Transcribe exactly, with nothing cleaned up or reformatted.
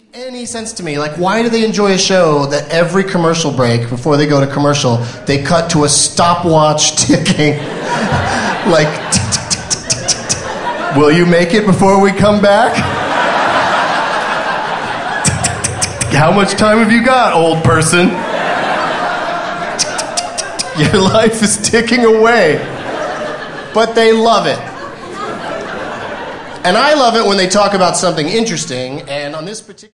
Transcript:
any sense to me. Like, why do they enjoy a show that every commercial break, before they go to commercial, they cut to a stopwatch ticking? Like, tick, tick, tick, tick, tick, tick, tick. Will you make it before we come back? How much time have you got, old person? Your life is ticking away. But they love it. And I love it when they talk about something interesting, and on this particular